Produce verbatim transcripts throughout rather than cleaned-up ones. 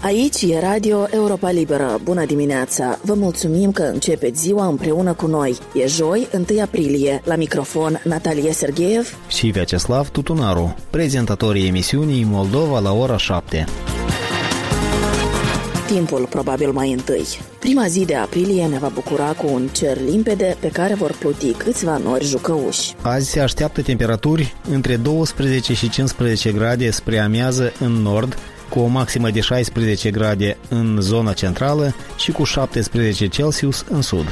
Aici e Radio Europa Liberă. Bună dimineața! Vă mulțumim că începeți ziua împreună cu noi. E joi, întâi aprilie. La microfon Natalia Sergeev și Vyacheslav Tutunaru, prezentatorii emisiunii Moldova la ora șapte. Timpul probabil mai întâi. Prima zi de aprilie ne va bucura cu un cer limpede pe care vor pluti câțiva nori jucăuși. Azi se așteaptă temperaturi între douăsprezece și cincisprezece grade spre amiază în nord, cu o maximă de șaisprezece grade în zona centrală și cu șaptesprezece Celsius în sud.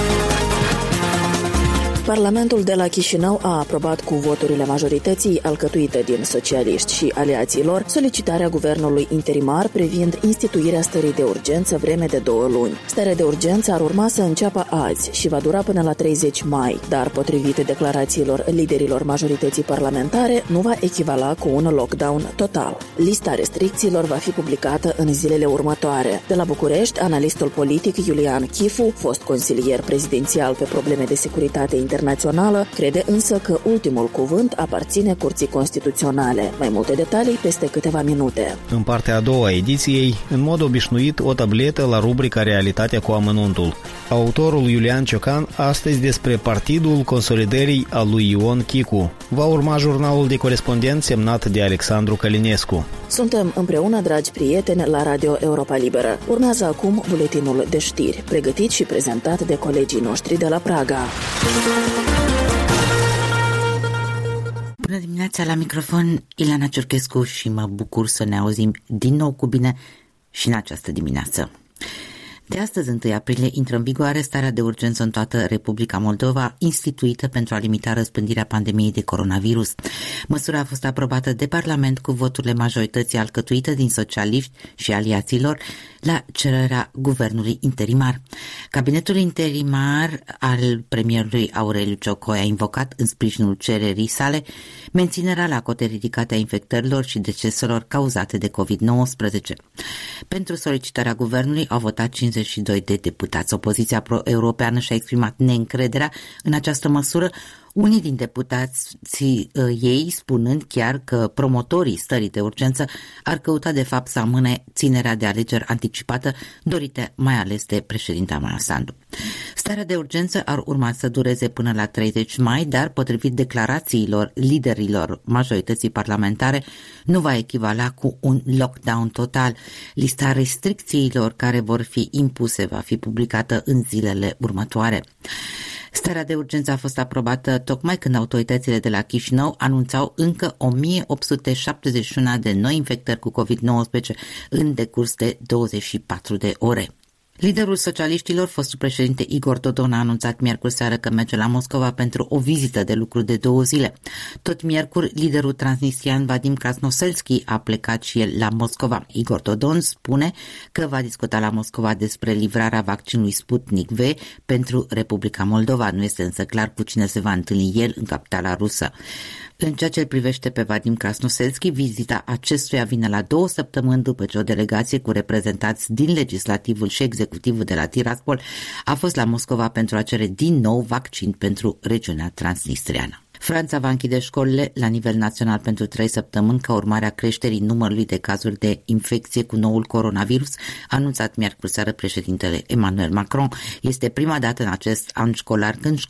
Parlamentul de la Chișinău a aprobat cu voturile majorității alcătuite din socialiști și aliații lor solicitarea guvernului interimar privind instituirea stării de urgență vreme de două luni. Starea de urgență ar urma să înceapă azi și va dura până la treizeci mai, dar potrivit declarațiilor liderilor majorității parlamentare, nu va echivala cu un lockdown total. Lista restricțiilor va fi publicată în zilele următoare. De la București, analistul politic Iulian Chifu, fost consilier prezidențial pe probleme de securitate internațională, internațională, crede însă că ultimul cuvânt aparține Curții Constituționale. Mai multe detalii peste câteva minute. În partea a doua a ediției, în mod obișnuit, o tabletă la rubrica Realitatea cu amănuntul. Autorul Iulian Ciocan astăzi despre Partidul Consolidării al lui Ion Chicu. Va urma jurnalul de corespondent semnat de Alexandru Călinescu. Suntem împreună, dragi prieteni, la Radio Europa Liberă. Urmează acum buletinul de știri, pregătit și prezentat de colegii noștri de la Praga. Bună dimineața, la microfon Ileana Ciurchescu și mă bucur să ne auzim din nou cu bine și în această dimineață. De astăzi, întâi aprilie, intră în vigoare starea de urgență în toată Republica Moldova, instituită pentru a limita răspândirea pandemiei de coronavirus. Măsura a fost aprobată de Parlament cu voturile majorității alcătuite din socialiști și aliaților la cererea guvernului interimar. Cabinetul interimar al premierului Aureliu Ciocoi a invocat în sprijinul cererii sale menținerea la cote ridicate a infectărilor și deceselor cauzate de covid nouăsprezece. Pentru solicitarea guvernului au votat cincizeci și doi de deputați. Opoziția pro-europeană și-a exprimat neîncrederea în această măsură, unii din deputații uh, ei spunând chiar că promotorii stării de urgență ar căuta de fapt să amâne ținerea de alegeri anticipată dorite mai ales de președinta Maia Sandu. Starea de urgență ar urma să dureze până la treizeci mai, dar potrivit declarațiilor liderilor majorității parlamentare nu va echivala cu un lockdown total. Lista restricțiilor care vor fi impuse va fi publicată în zilele următoare. Starea de urgență a fost aprobată tocmai când autoritățile de la Chișinău anunțau încă o mie opt sute șaptezeci și unu de noi infectări cu covid nouăsprezece în decurs de douăzeci și patru de ore. Liderul socialiștilor, fostul președinte Igor Dodon, a anunțat miercuri seară că merge la Moscova pentru o vizită de lucru de două zile. Tot miercuri, liderul transnistrian Vadim Krasnoselski a plecat și el la Moscova. Igor Dodon spune că va discuta la Moscova despre livrarea vaccinului Sputnik V pentru Republica Moldova. Nu este însă clar cu cine se va întâlni el în capitala rusă. În ceea ce îl privește pe Vadim Krasnoselski, vizita acestuia vine la două săptămâni după ce o delegație cu reprezentanți din legislativul și executivul de la Tiraspol a fost la Moscova pentru a cere din nou vaccin pentru regiunea transnistriană. Franța va închide școlile la nivel național pentru trei săptămâni ca urmare a creșterii numărului de cazuri de infecție cu noul coronavirus, a anunțat miercuri seară președintele Emmanuel Macron. Este prima dată în acest an școlar când